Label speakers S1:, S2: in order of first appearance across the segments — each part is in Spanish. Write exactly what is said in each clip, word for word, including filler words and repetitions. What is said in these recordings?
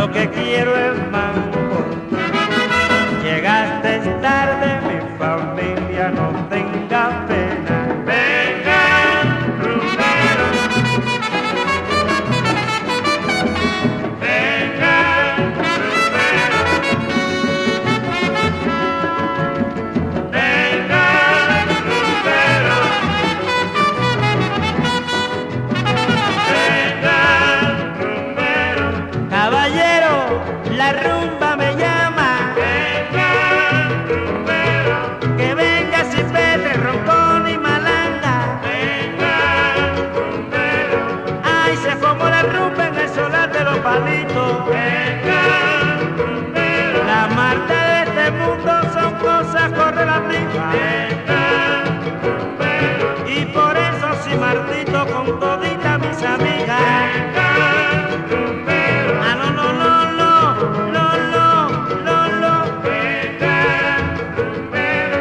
S1: lo que quiero es mambo. Llegaste tarde, mi familia no tenga pena.
S2: Venga, rumbero. Venga, rumbero. Venga, rumbero. Venga, rumbero.
S1: Caballero, la rumba me llama.
S2: Venga, rumbero.
S1: Que venga sin vete, roncón y malanga.
S2: Venga, rumbero.
S1: Ay, se formó la rumba en el solar de los palitos.
S2: Venga, rumbero.
S1: La Marta de este mundo son cosas correlativas.
S2: Venga, rumbero.
S1: Y por eso si Martito con todita mis amigas.
S2: Venga, rumbero.
S1: Ah, no, no, no, no, no, no, no, no.
S2: Venga, rumbero.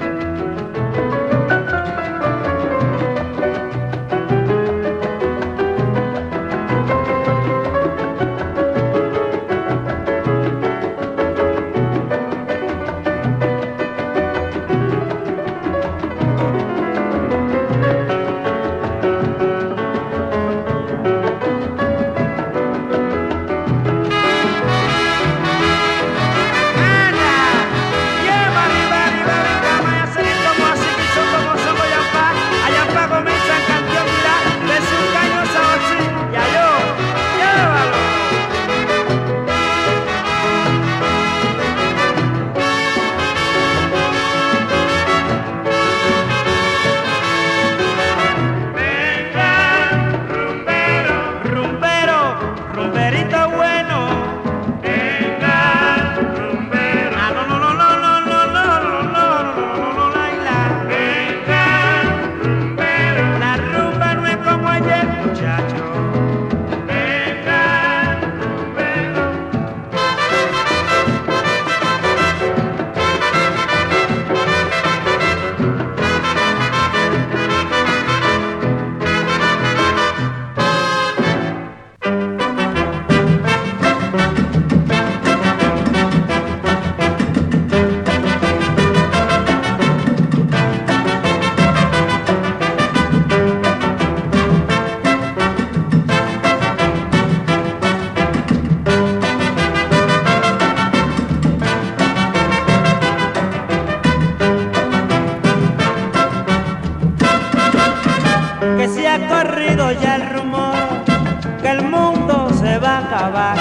S1: Que se ha corrido ya el rumor que el mundo se va a acabar.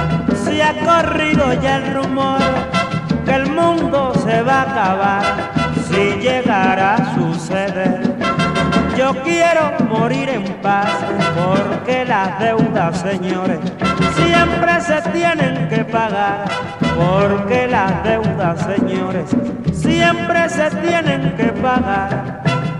S1: Se ha corrido ya el rumor que el mundo se va a acabar. Si llegara a suceder, yo quiero morir en paz, porque las deudas, señores, siempre se tienen que pagar. Porque las deudas, señores, siempre se tienen que pagar.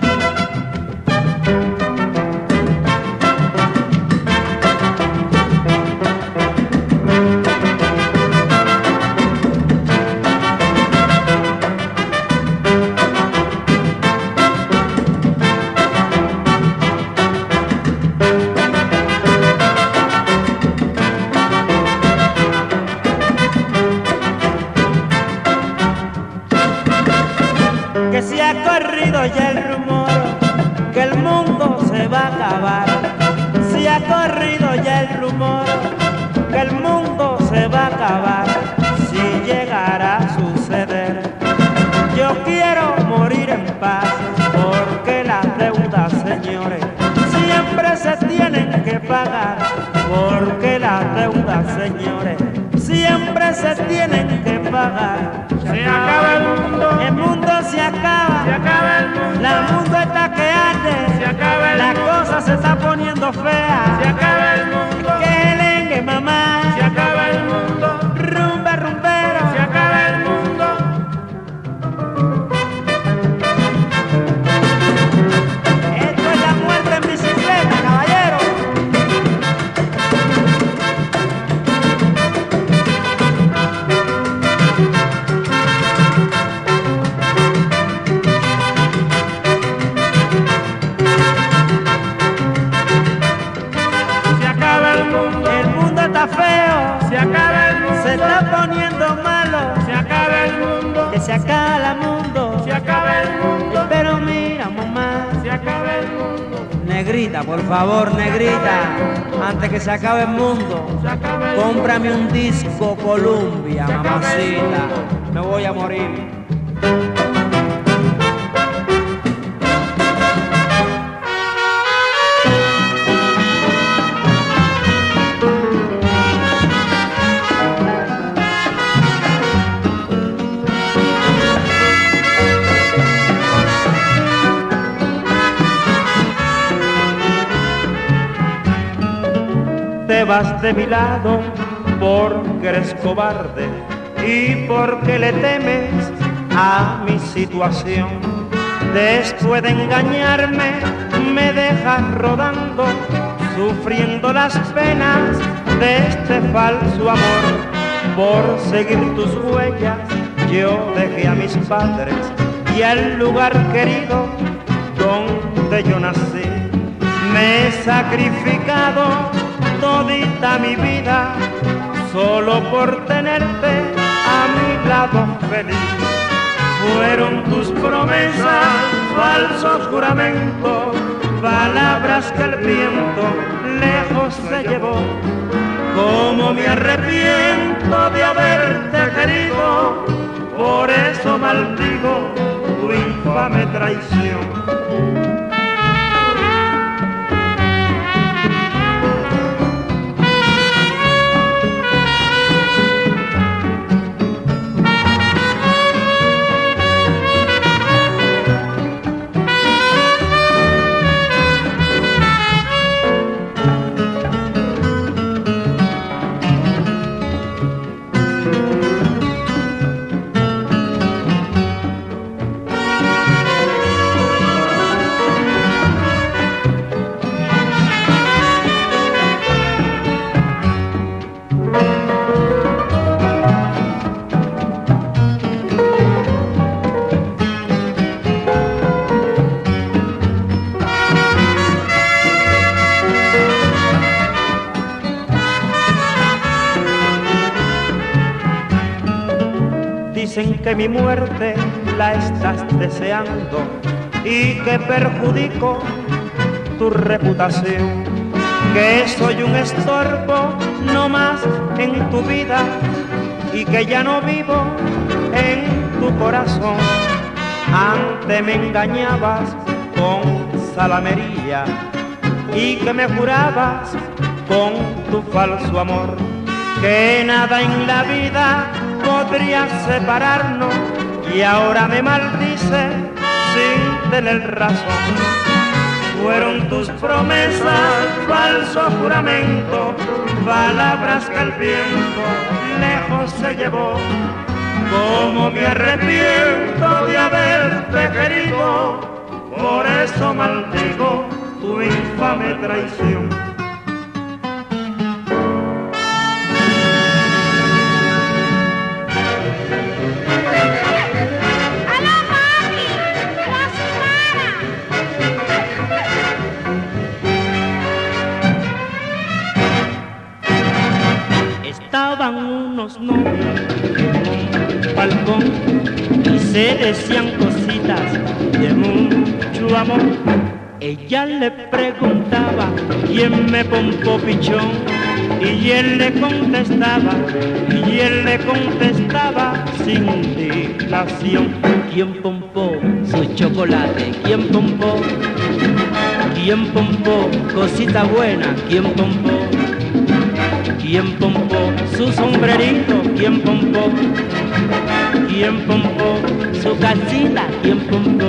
S1: Que se ha corrido ya el rumor que el mundo se va a acabar. Se ha corrido ya el rumor que el mundo se va a acabar. Si llegara a suceder, yo quiero morir en paz, porque las deudas, señores, siempre se tienen que pagar. Porque las deudas, señores, siempre se tienen que pagar.
S2: Se acaba el mundo.
S1: El mundo se acaba.
S2: Se acaba el mundo.
S1: La mundo está que arde.
S2: Se acaba el
S1: La
S2: mundo.
S1: cosa se está poniendo fea.
S2: Se acaba el mundo.
S1: Que lengue, mamá.
S2: Se acaba el mundo.
S1: Rumba, rumbero.
S2: Se acaba el mundo.
S1: Esto es la muerte en bicicleta, caballero.
S2: Se acaba el mundo.
S1: El mundo está está feo,
S2: se acaba el mundo,
S1: se está poniendo malo,
S2: se acaba el mundo,
S1: que se acaba el mundo.
S2: se acaba el mundo,
S1: Pero mira, mamá,
S2: se acaba el mundo,
S1: negrita, por favor, negrita, antes que se acabe el mundo,
S2: se acaba el mundo.
S1: cómprame un disco Columbia, mamacita, me voy a morir. Te vas de mi lado porque eres cobarde y porque le temes a mi situación. Después de engañarme me dejas rodando, sufriendo las penas de este falso amor. Por seguir tus huellas yo dejé a mis padres y al lugar querido donde yo nací. Me he sacrificado todita mi vida solo por tenerte a mi lado feliz. Fueron tus promesas, falsos juramentos, palabras que el viento lejos se llevó. Cómo me arrepiento de haberte querido, por eso maldigo tu infame traición. Dicen que mi muerte la estás deseando y que perjudico tu reputación, que soy un estorbo no más en tu vida y que ya no vivo en tu corazón. Antes me engañabas con salamería y que me jurabas con tu falso amor que nada en la vida podría separarnos, y ahora me maldice sin tener razón. Fueron tus promesas, falso juramento, palabras que el viento lejos se llevó. Cómo me arrepiento de haberte querido, por eso maldigo tu infame traición. Estaban unos novios en un balcón y se decían cositas de mucho amor. Ella le preguntaba quién me pompó pichón y él le contestaba, y él le contestaba sin dilación. ¿Quién pompó su chocolate? ¿Quién pompó? ¿Quién pompó cosita buena? ¿Quién pompó? ¿Quién pompó su sombrerito? ¿Quién pompó? ¿Quién pompó su casita? ¿Quién pompó?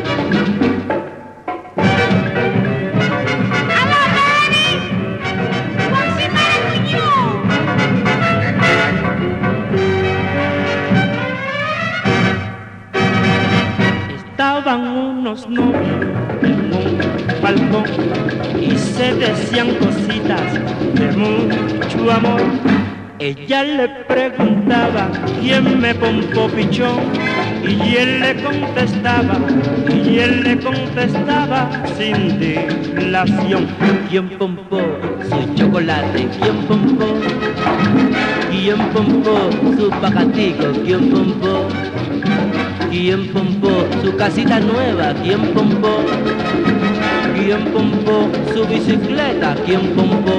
S1: Estaban unos novios en un balcón y se decían cositas de mucho amor. Ella le preguntaba quién me pompó pichón y él le contestaba, y él le contestaba sin dilación. ¿Quién pompó su chocolate? ¿Quién pompó?
S3: ¿Quién pompó su pacatico? ¿Quién pompó? ¿Quién pompó su casita nueva? ¿Quién pompó? ¿Quién pompó su bicicleta? ¿Quién pompó?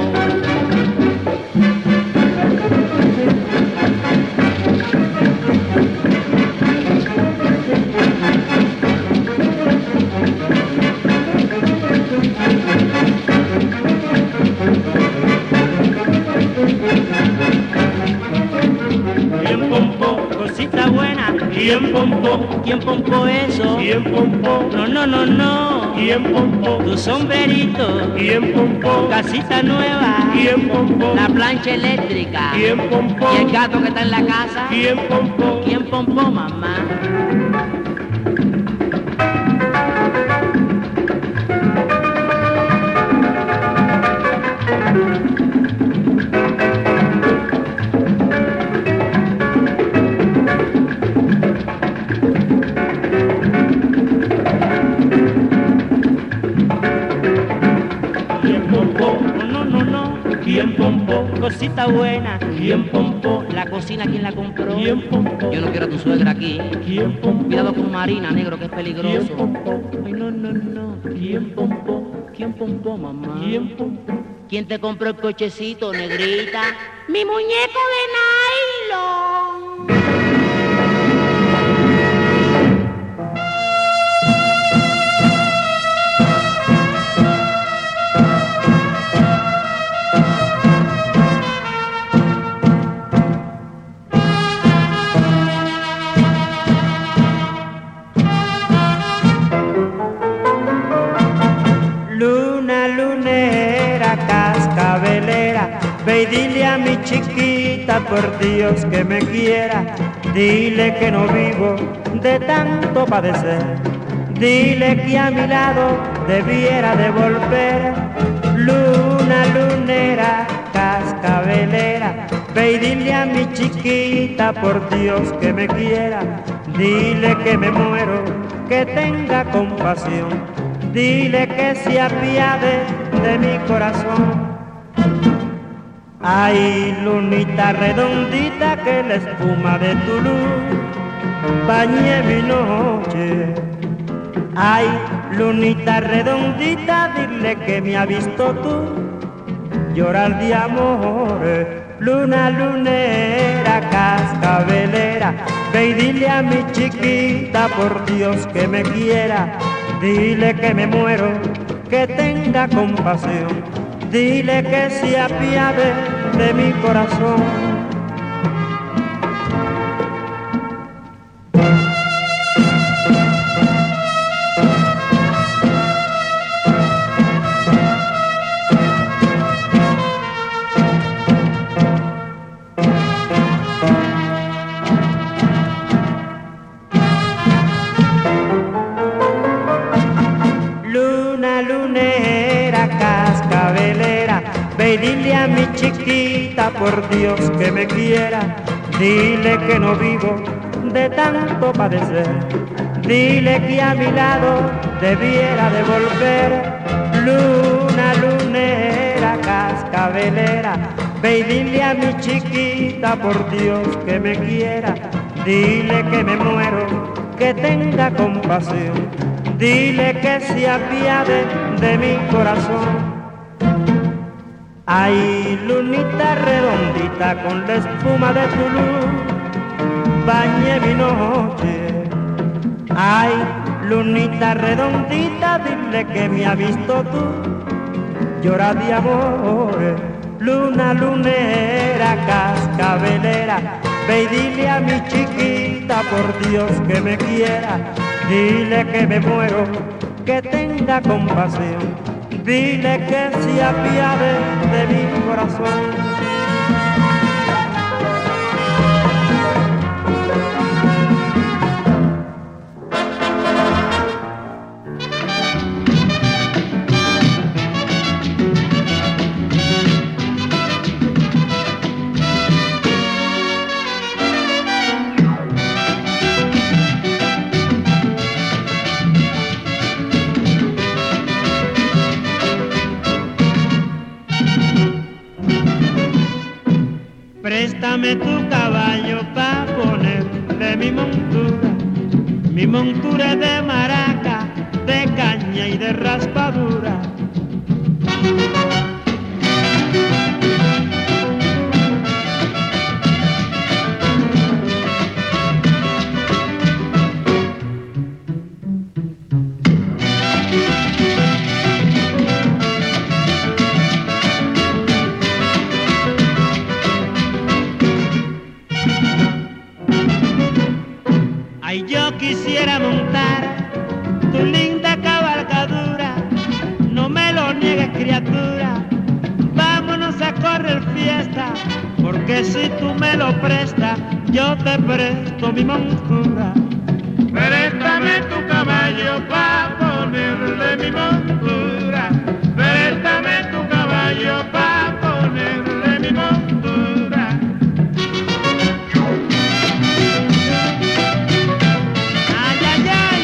S1: ¿Quién pompó? Cosita buena.
S2: ¿Quién pompó?
S1: ¿Quién pompó eso?
S2: ¿Quién pompó?
S1: No, no, no, no.
S2: ¿Quién pompó?
S1: Tu sombrerito.
S2: ¿Quién pompó?
S1: Casita nueva.
S2: ¿Quién pompó?
S1: La plancha eléctrica.
S2: ¿Quién pompó?
S1: Y el gato que está en la casa.
S2: ¿Quién pompó?
S1: ¿Quién pompó, mamá?
S2: ¿Quién pompó?
S1: No, no, no, no.
S2: ¿Quién pompó?
S1: Cosita buena.
S2: ¿Quién pompó?
S1: La cocina, ¿quién la compró?
S2: ¿Quién pompó?
S1: Yo no quiero a tu suegra aquí.
S2: ¿Quién pompó?
S1: Cuidado con Marina, negro, que es
S2: ¿Quién
S1: peligroso.
S2: pompó?
S1: Ay, no, no, no.
S2: ¿Quién pompó?
S1: ¿Quién pompó, mamá?
S2: ¿Quién pompó?
S1: ¿Quién te compró el cochecito, negrita? Mi muñeco de nylon. Luna, lunera, cascabelera, ve y dile a mi chiquita, por Dios que me quiera, dile que no vivo de tanto padecer, dile que a mi lado debiera de volver. Luna, lunera, cascabelera, ve y dile a mi chiquita, por Dios que me quiera, dile que me muero, que tenga compasión. Dile que se apiade de mi corazón. Ay, lunita redondita, que la espuma de tu luz bañe mi noche. Ay, lunita redondita, dile que me ha visto tú llorar de amor. Luna, lunera, cascabelera, ve y dile a mi chiquita, por Dios que me quiera. Dile que me muero, que tenga compasión, dile que se apiade de mi corazón. Luna, lunera, cascabelera, ve y dile a mi chiquita, por Dios que me quiera, dile que no vivo de tanto padecer, dile que a mi lado debiera de volver. Luna, lunera, cascabelera, ve y dile a mi chiquita, por Dios que me quiera, dile que me muero, que tenga compasión, dile que se apiade de mi corazón. Ay, lunita redondita, con la espuma de tu luz bañe mi noche. Ay, lunita redondita, dile que me ha visto tú llorar de amor. Luna, lunera, cascabelera, ve y dile a mi chiquita, por Dios que me quiera, dile que me muero, que tenga compasión, dile que se apiade de mi corazón. Préstame tu caballo pa' ponerle mi montura. Mi montura es de maraca, de caña y de raspadura. Ay, yo quisiera montar tu linda cabalgadura, no me lo niegues, criatura, vámonos a correr fiesta, porque si tú me lo prestas, yo te presto mi montura.
S4: Préstame tu caballo pa' ponerle mi montura. Préstame tu caballo pa' ponerle mi montura.
S1: Ay, ay, ay.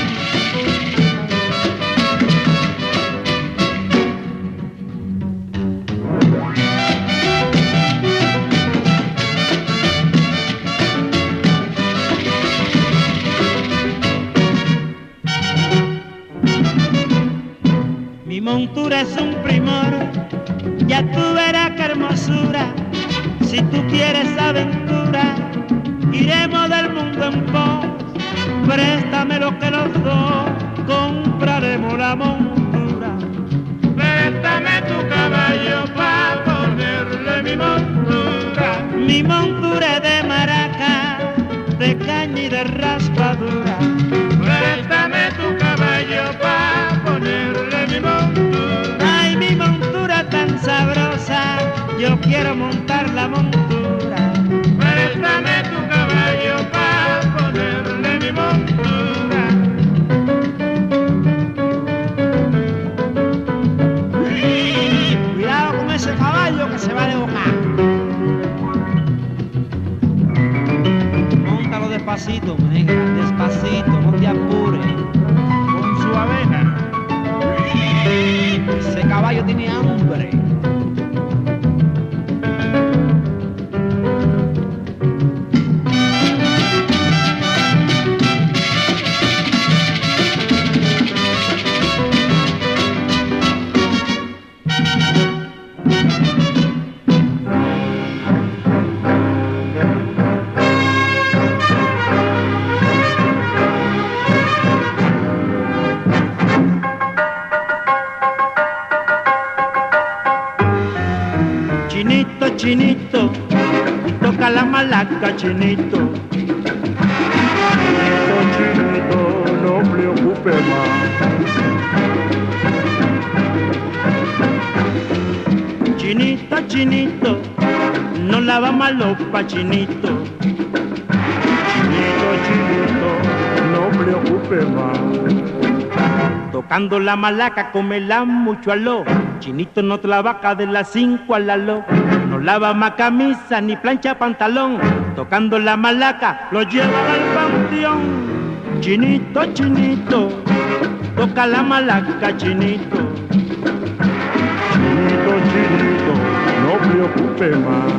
S1: Mi montura es un primor, ya tú verás qué hermosura. Si tú quieres aventura, iremos del mundo en pos. Préstame lo que los dos compraremos la montura.
S4: Préstame tu caballo pa' ponerle mi montura.
S1: Mi montura es de maraca, de caña y de raspadura.
S4: Préstame tu caballo pa' ponerle mi montura.
S1: Ay, mi montura tan sabrosa, yo quiero montar la montura.
S4: Préstame tu caballo pa' ponerle mi montura.
S1: Cuidado con ese caballo que se va de boca. Móntalo despacito, negra, despacito, no te apures.
S4: Con su avena.
S1: Ese caballo tiene hambre. Chinito, chinito, toca la malaca, chinito.
S4: Chinito, chinito, no preocupe más.
S1: Chinito, chinito, no lava malopa, chinito.
S4: Chinito, chinito, no preocupe más.
S1: Tocando la malaca, comela mucho aló. Chinito no trabaja de las cinco a la lo. No lava más camisa ni plancha pantalón. Tocando la malaca, lo lleva al panteón. Chinito, chinito, toca la malaca, chinito.
S4: Chinito, chinito, no preocupe más.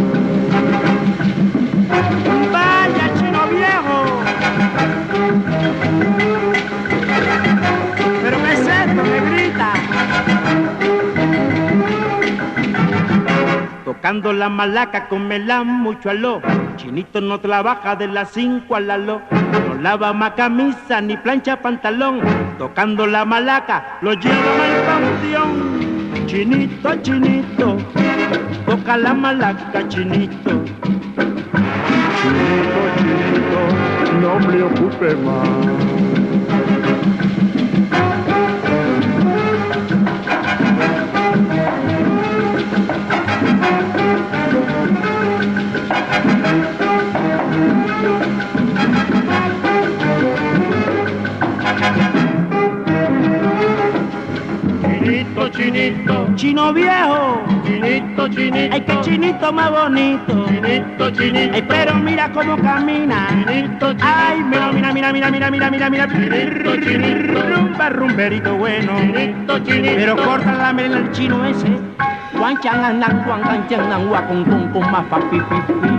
S1: Vaya, chino viejo. ¿Pero qué es esto? Me grita. Tocando la malaca, comela mucho aló. Chinito no trabaja de las cinco a la lo. No lava más camisa ni plancha pantalón. Tocando la malaca, lo llevan al panteón. Chinito, chinito, toca la malaca, chinito.
S4: Chinito, chinito, no preocupe más. Chinito, chinito,
S1: Chino viejo,
S4: chinito, chinito,
S1: ay que chinito más bonito.
S4: chinito, chinito,
S1: Ay, pero mira cómo camina.
S4: chinito, chinito,
S1: Ay, mira, mira, mira, mira, mira, mira, mira, mira.
S4: Chinito, chinito.
S1: Rumba, rumberito bueno.
S4: chinito, chinito,
S1: Pero corta la melena al chino ese.
S3: Juan chan an nan Juan can chan nan wa con con con ma pa pi pi pi.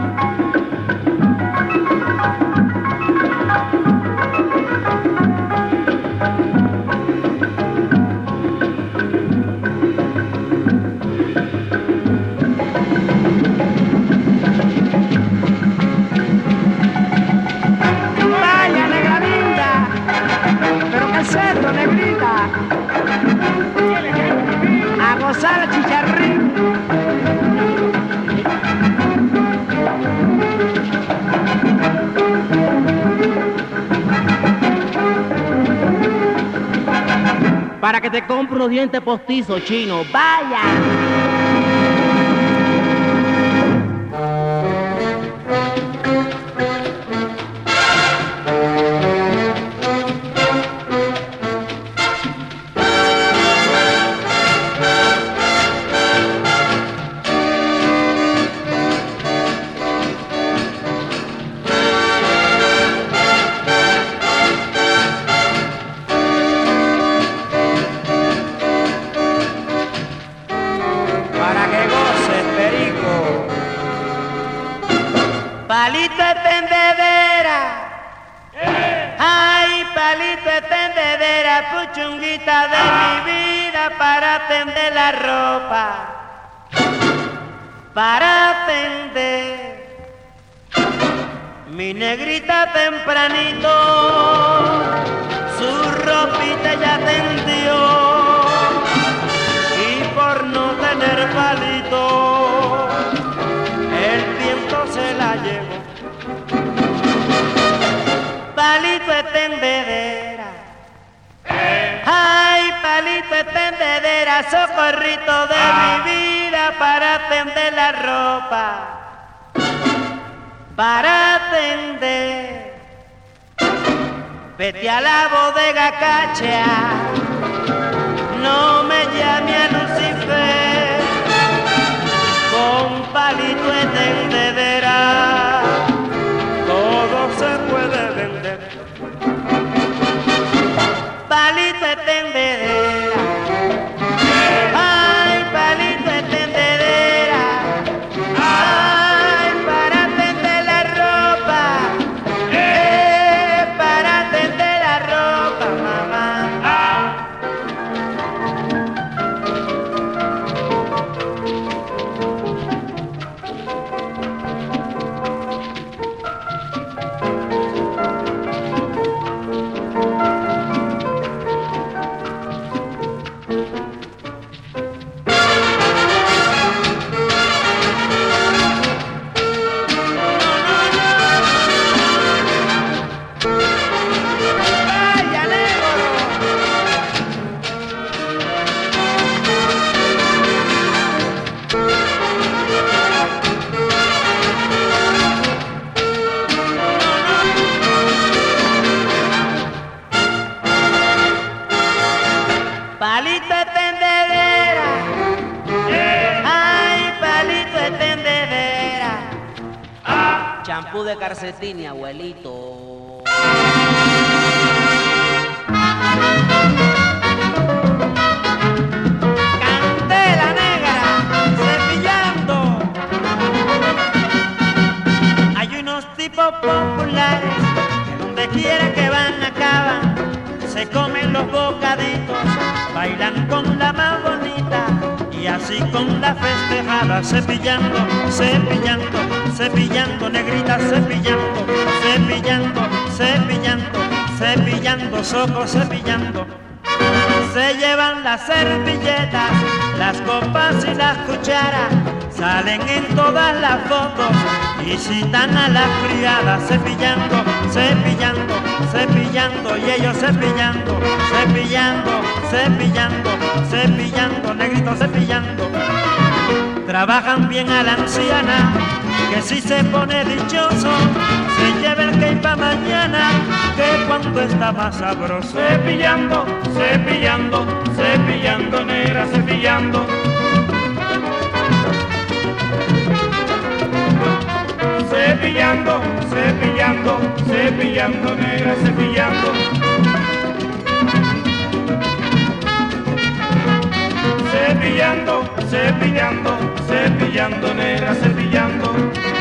S3: Para que te compre unos dientes postizos chinos. ¡Vaya!
S1: Palito de tendedera, ay, palito de tendedera, puchunguita de mi vida para tender la ropa, para tender mi negrita tempranito, su ropita ya tendió y por no tener palito el viento se la llevó. Palito de tendedera, ay, palito de tendedera, socorrito de mi vida para tender la ropa, para tender. Vete a la bodega cacha, no me llame a Lucifer, con palito de tendedera todo se puede vender. Palito de tendedera, ay, palito de tendedera, ay, para tender la ropa, eh, para tender la ropa, mamá. Palito de tendedera, ay, palito de tendedera, champú de calcetini, abuelito. Candela negra, cepillando. Hay unos tipos populares que donde quiera que van acaban, se comen los bocaditos, bailan con la más bonita y así con la festejada, cepillando, cepillando, cepillando, negrita, cepillando, cepillando, cepillando, cepillando, soco, cepillando. Se llevan las servilletas, las copas y las cucharas, salen en todas las fotos y citan a las criadas, cepillando, cepillando, cepillando, y ellos cepillando, cepillando, cepillando, cepillando, negrito cepillando. Trabajan bien a la anciana, que si se pone dichoso, se lleva el que pa' mañana, que cuando está más sabroso.
S4: Cepillando, cepillando, cepillando, negra, cepillando. Cepillando, cepillando, cepillando, negra, cepillando. Cepillando,
S5: cepillando, cepillando, negra, cepillando.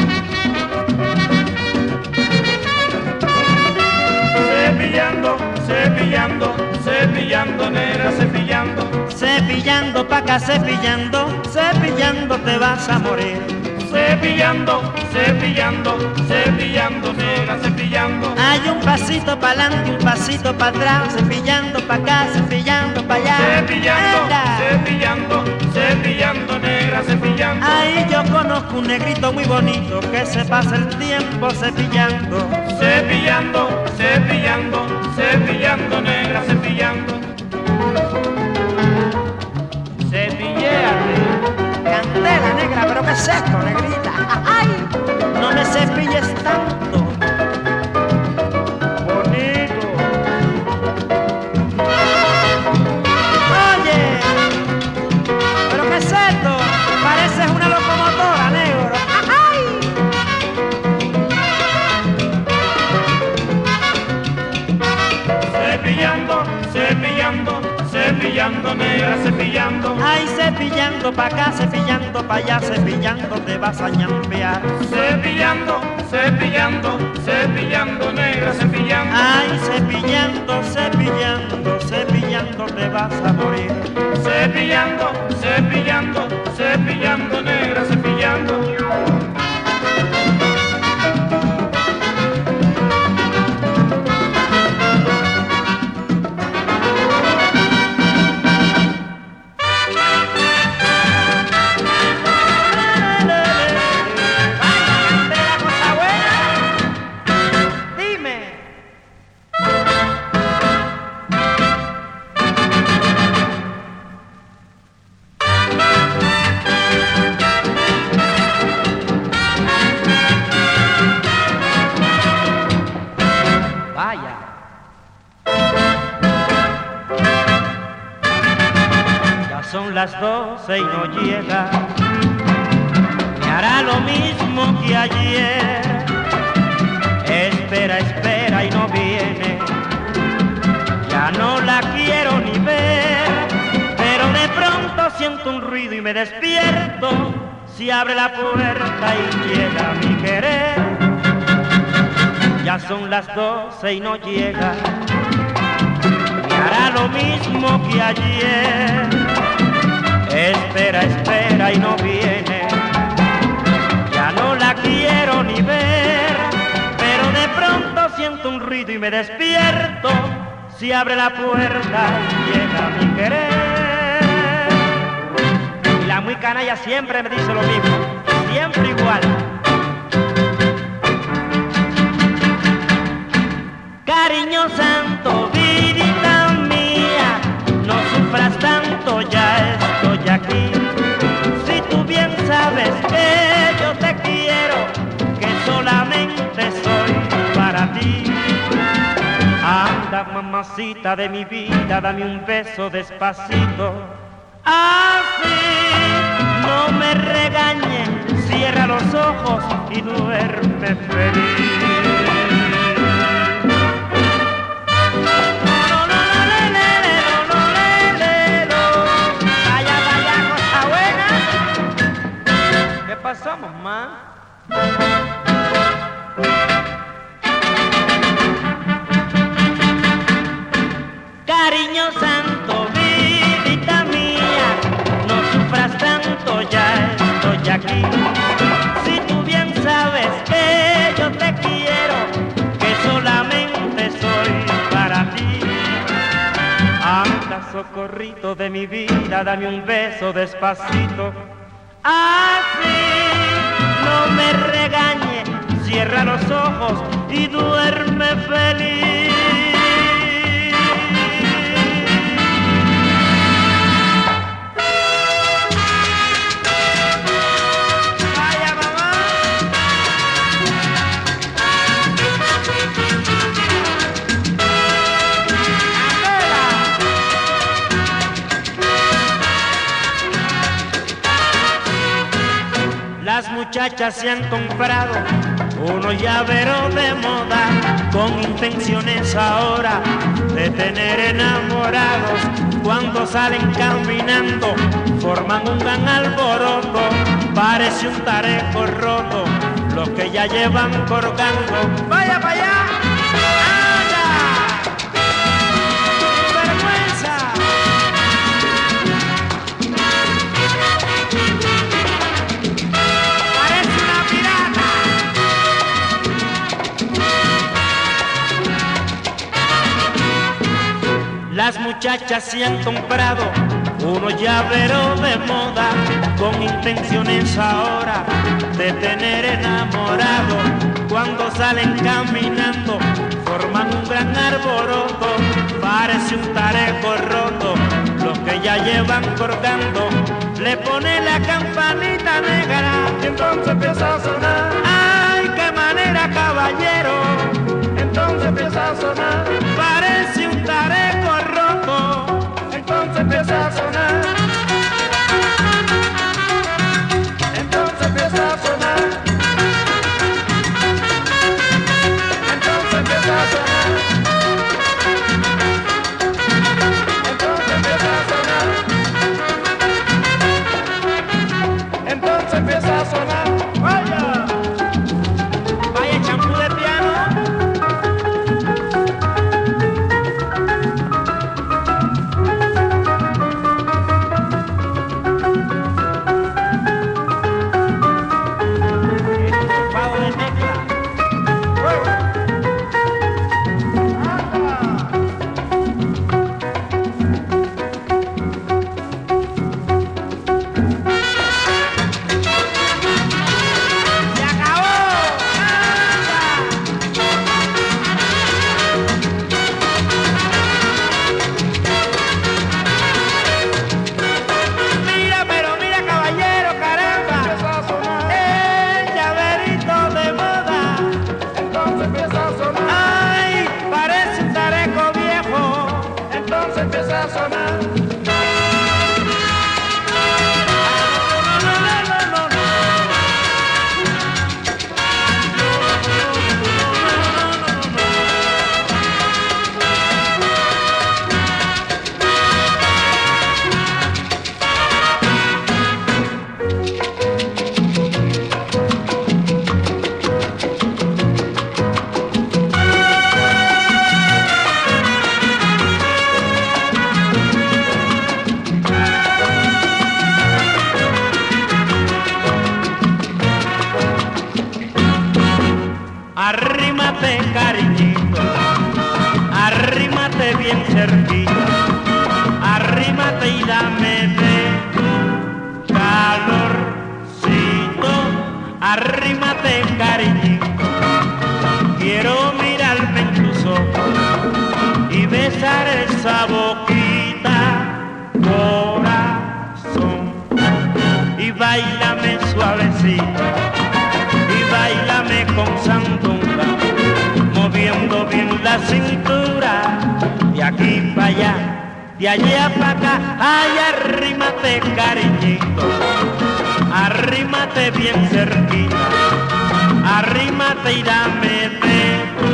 S5: Cepillando, cepillando, cepillando, negra, cepillando.
S1: Cepillando pa' acá, cepillando, cepillando te vas a morir.
S5: Cepillando, cepillando, cepillando, negra, cepillando.
S1: Hay un pasito para adelante, un pasito para atrás, cepillando pa' acá, cepillando pa' allá.
S5: Cepillando,
S1: ¡Anda!
S5: cepillando, cepillando, negra, cepillando.
S1: Ahí yo conozco un negrito muy bonito que se pasa el tiempo cepillando.
S5: Cepillando, cepillando, cepillando, negra, cepillando.
S1: Cepilléate. Candela negra, pero ¿qué es esto, negrita? ¡Ay! No me cepilles tanto.
S4: Bonito.
S1: Oye, ¿pero qué es esto? Pareces una locomotora, negro. ¡Ay!
S5: Cepillando, cepillando, cepillando, negra, cepillando.
S1: Ay, cepillando pa' acá, cepillando pa' allá, cepillando te vas a ñampear.
S5: Cepillando, cepillando, cepillando, negra, cepillando.
S1: Ay, cepillando, cepillando, cepillando te vas a morir.
S5: Cepillando, cepillando, cepillando, negra, cepillando.
S1: Son las doce y no llega, me hará lo mismo que ayer. Espera, espera y no viene, ya no la quiero ni ver. Pero de pronto siento un ruido y me despierto, se abre la puerta y llega mi querer. Ya son las doce y no llega, me hará lo mismo que ayer. Espera, espera y no viene, ya no la quiero ni ver. Pero de pronto siento un ruido y me despierto, se abre la puerta y llega mi querer. Y la muy canalla siempre me dice lo mismo, siempre igual. Cariño santo, vidita mía, no sufras tanto, ya estoy aquí. Si tú bien sabes que yo te quiero, que solamente soy para ti. Anda, mamacita de mi vida, dame un beso despacito. Así, no me regañes, cierra los ojos y duerme feliz. Pasamos más. Cariño santo, vidita mía, no sufras tanto, ya estoy aquí. Si tú bien sabes que yo te quiero, que solamente soy para ti. Anda, socorrito de mi vida, dame un beso despacito. Así, no me regañe, cierra los ojos y duerme feliz. Vaya mamá. Las muchachas se han comprado unos llaveros de moda, con intenciones ahora de tener enamorados. Cuando salen caminando, forman un gran alboroto, parece un tareco roto, los que ya llevan colgando. ¡Vaya para allá! Las muchachas se han comprado unos llaveros de moda, con intenciones ahora de tener enamorado. Cuando salen caminando, forman un gran arboroto, parece un tareco roto, los que ya llevan colgando. Le pone la campanita negra
S5: Y entonces empieza a sonar,
S1: ¡ay, qué manera, caballero!
S5: entonces empieza a sonar,
S1: Parece un tareco roto,
S5: entonces empieza a sonar, entonces empieza a sonar, entonces empieza a sonar, entonces empieza a sonar, entonces empieza a sonar. ¡Vaya!
S1: vaya champú de piano. Pago de tecla. ¡Se acabó! Mira, pero mira, caballero, caramba,
S5: Empieza a sonar,
S1: el llaverito de moda.
S5: entonces empieza a sonar,
S1: Ay, parece un tareco viejo.
S5: entonces empieza a sonar.
S1: No, no, no, no, no, no. Arrímate, cariñito, arrímate bien cerquita, arrímate y dame de calorcito, arrímate, cariñito, quiero mirarme en tus ojos y besar esa boquita, corazón, y bailame suavecito, y bailame con sandunga, moviendo bien la cintura, de aquí para allá, de allá para acá. Ay, arrímate, cariñito, arrímate bien cerquita, arrímate y dame de tu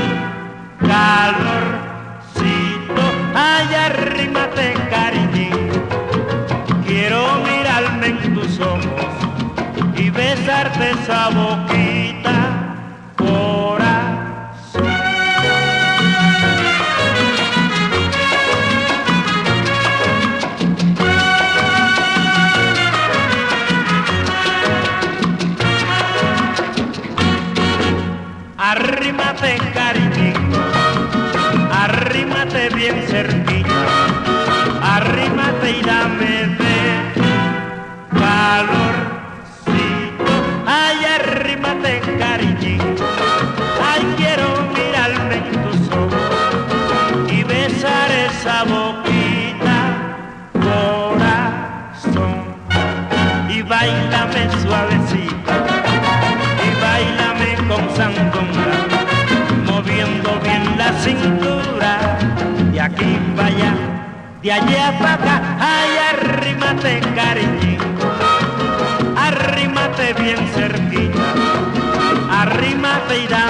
S1: calorcito. Ay, arrímate, cariñito, quiero mirarme en tus ojos y besarte esa boquita, corazón. Arrímate, cariñito, arrímate bien cerquita, arrímate y dame de calorcito. Ay, arrímate, cariñito, ay, quiero mirarme en tus ojos y besar esa boquita, corazón, y bailame suavecita, y bailame con sandunga, moviendo bien la cintura, de aquí para allá, de allá para acá. Ay, arrímate, cariñito, arrímate bien cerquita, arrímate vida.